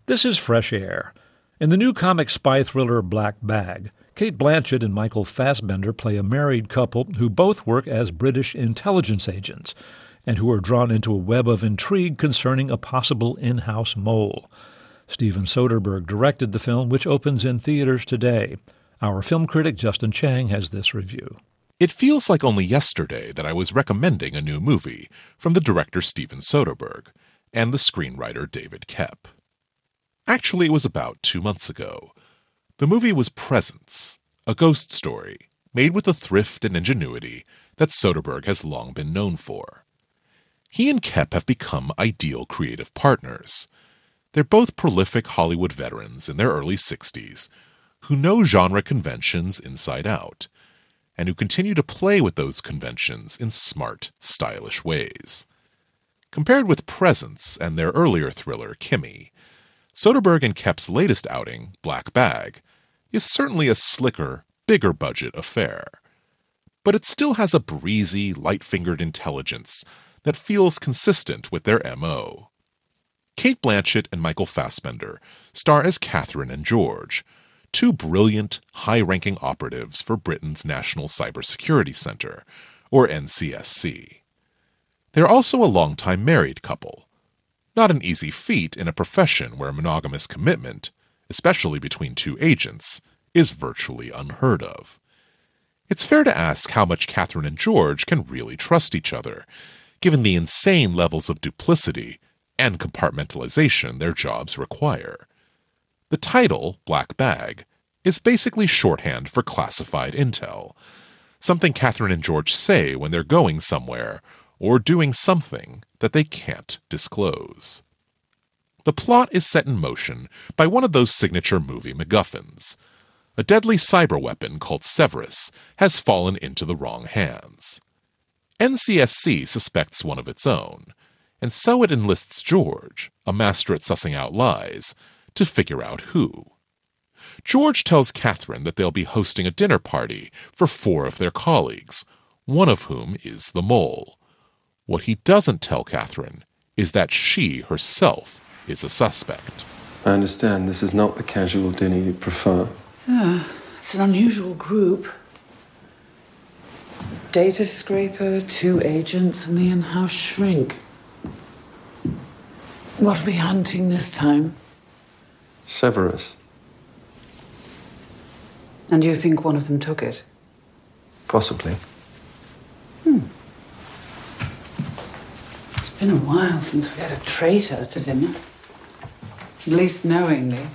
This is Fresh Air. In the new comic spy thriller Black Bag, Cate Blanchett and Michael Fassbender play a married couple who both work as British intelligence agents and who are drawn into a web of intrigue concerning a possible in-house mole. Steven Soderbergh directed the film, which opens in theaters today. Our film critic Justin Chang has this review. It feels like only yesterday that I was recommending a new movie from the director Steven Soderbergh and the screenwriter David Koepp. Actually, it was about 2 months ago. The movie was Presence, a ghost story made with the thrift and ingenuity that Soderbergh has long been known for. He and Koepp have become ideal creative partners. They're both prolific Hollywood veterans in their early 60s who know genre conventions inside out, and who continue to play with those conventions in smart, stylish ways. Compared with Presence and their earlier thriller, Kimi, Soderbergh and Koepp's latest outing, Black Bag, is certainly a slicker, bigger-budget affair. But it still has a breezy, light-fingered intelligence that feels consistent with their M.O. Cate Blanchett and Michael Fassbender star as Catherine and George, two brilliant, high-ranking operatives for Britain's National Cybersecurity Centre, or NCSC. They're also a long-time married couple. Not an easy feat in a profession where monogamous commitment, especially between two agents, is virtually unheard of. It's fair to ask how much Catherine and George can really trust each other, given the insane levels of duplicity and compartmentalization their jobs require. The title, Black Bag, is basically shorthand for classified intel, something Catherine and George say when they're going somewhere or doing something that they can't disclose. The plot is set in motion by one of those signature movie MacGuffins. A deadly cyber weapon called Severus has fallen into the wrong hands. NCSC suspects one of its own, and so it enlists George, a master at sussing out lies, to figure out who. George tells Catherine that they'll be hosting a dinner party for 4 of their colleagues, one of whom is the mole. What he doesn't tell Catherine is that she herself is a suspect. I understand this is not the casual dinner you prefer. It's an unusual group. Data scraper, 2 agents, and the in-house shrink. What are we hunting this time? Severus. And you think one of them took it? Possibly. It's been a while since we had a traitor to dinner. At least knowingly.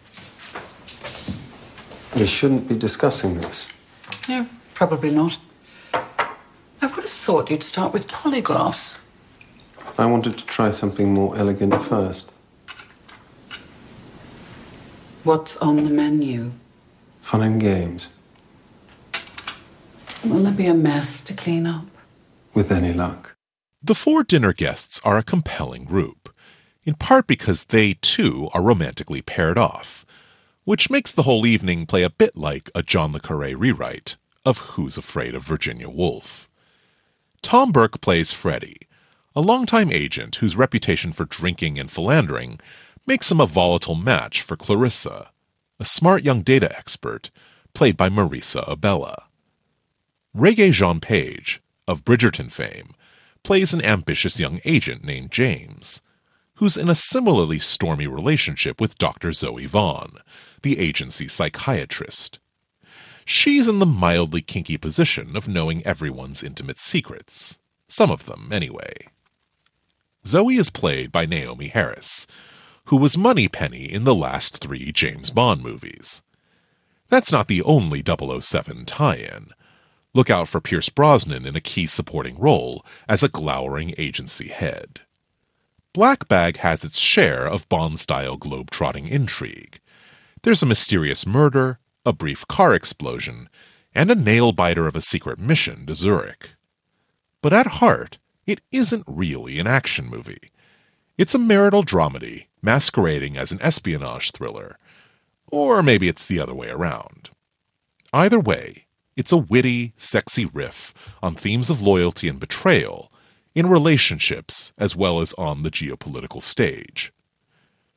We shouldn't be discussing this. No, probably not. I would have thought you'd start with polygraphs. I wanted to try something more elegant first. What's on the menu? Fun and games. Will there be a mess to clean up? With any luck. The 4 dinner guests are a compelling group, in part because they, too, are romantically paired off, which makes the whole evening play a bit like a John le Carré rewrite of Who's Afraid of Virginia Woolf. Tom Burke plays Freddie, a longtime agent whose reputation for drinking and philandering makes him a volatile match for Clarissa, a smart young data expert played by Marisa Abela. Regé-Jean Page, of Bridgerton fame, plays an ambitious young agent named James, who's in a similarly stormy relationship with Dr. Zoe Vaughn, the agency's psychiatrist. She's in the mildly kinky position of knowing everyone's intimate secrets. Some of them, anyway. Zoe is played by Naomi Harris, who was Moneypenny in the last 3 James Bond movies. That's not the only 007 tie-in. Look out for Pierce Brosnan in a key supporting role as a glowering agency head. Black Bag has its share of Bond-style globe-trotting intrigue. There's a mysterious murder, a brief car explosion, and a nail-biter of a secret mission to Zurich. But at heart, it isn't really an action movie. It's a marital dramedy masquerading as an espionage thriller. Or maybe it's the other way around. Either way, it's a witty, sexy riff on themes of loyalty and betrayal in relationships as well as on the geopolitical stage.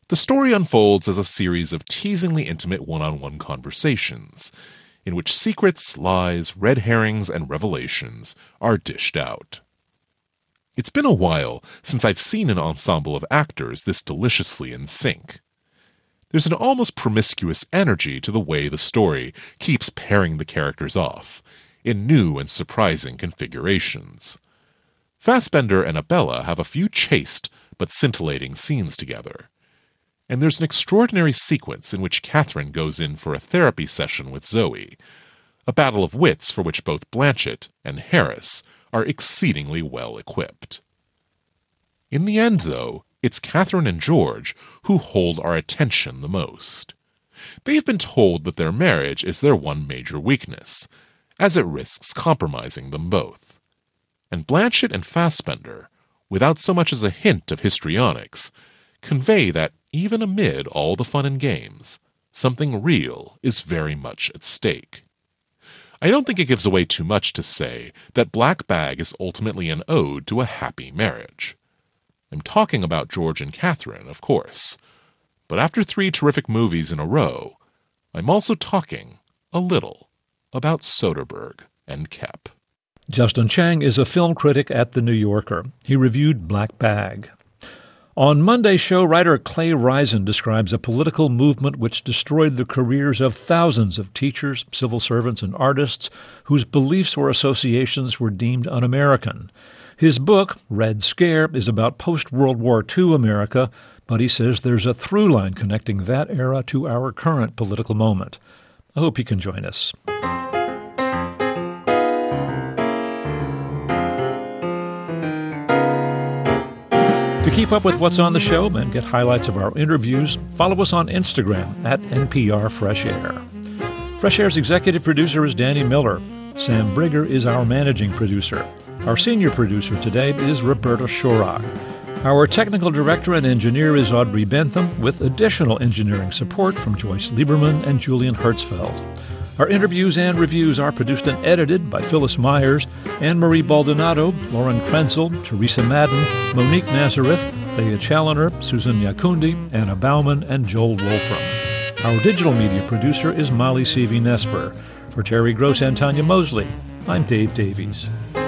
The story unfolds as a series of teasingly intimate one-on-one conversations, in which secrets, lies, red herrings, and revelations are dished out. It's been a while since I've seen an ensemble of actors this deliciously in sync. There's an almost promiscuous energy to the way the story keeps pairing the characters off, in new and surprising configurations. Fassbender and Abela have a few chaste but scintillating scenes together. And there's an extraordinary sequence in which Catherine goes in for a therapy session with Zoe, a battle of wits for which both Blanchett and Harris are exceedingly well equipped. In the end, though, it's Catherine and George who hold our attention the most. They've been told that their marriage is their one major weakness, as it risks compromising them both. And Blanchett and Fassbender, without so much as a hint of histrionics, convey that even amid all the fun and games, something real is very much at stake. I don't think it gives away too much to say that Black Bag is ultimately an ode to a happy marriage. I'm talking about George and Catherine, of course, but after 3 terrific movies in a row, I'm also talking, a little, about Soderbergh and Koepp. Justin Chang is a film critic at The New Yorker. He reviewed Black Bag. On Monday's show, writer Clay Risen describes a political movement which destroyed the careers of thousands of teachers, civil servants, and artists whose beliefs or associations were deemed un-American. His book, Red Scare, is about post-World War II America, but he says there's a through line connecting that era to our current political moment. I hope you can join us. To keep up with what's on the show and get highlights of our interviews, follow us on Instagram at NPR Fresh Air. Fresh Air's executive producer is Danny Miller. Sam Brigger is our managing producer. Our senior producer today is Roberta Shorrock. Our technical director and engineer is Audrey Bentham, with additional engineering support from Joyce Lieberman and Julian Hertzfeld. Our interviews and reviews are produced and edited by Phyllis Myers, Anne-Marie Baldonado, Lauren Krenzel, Teresa Madden, Monique Nazareth, Thea Challoner, Susan Yakundi, Anna Bauman, and Joel Wolfram. Our digital media producer is Molly Seavey-Nesper. For Terry Gross and Tanya Mosley, I'm Dave Davies.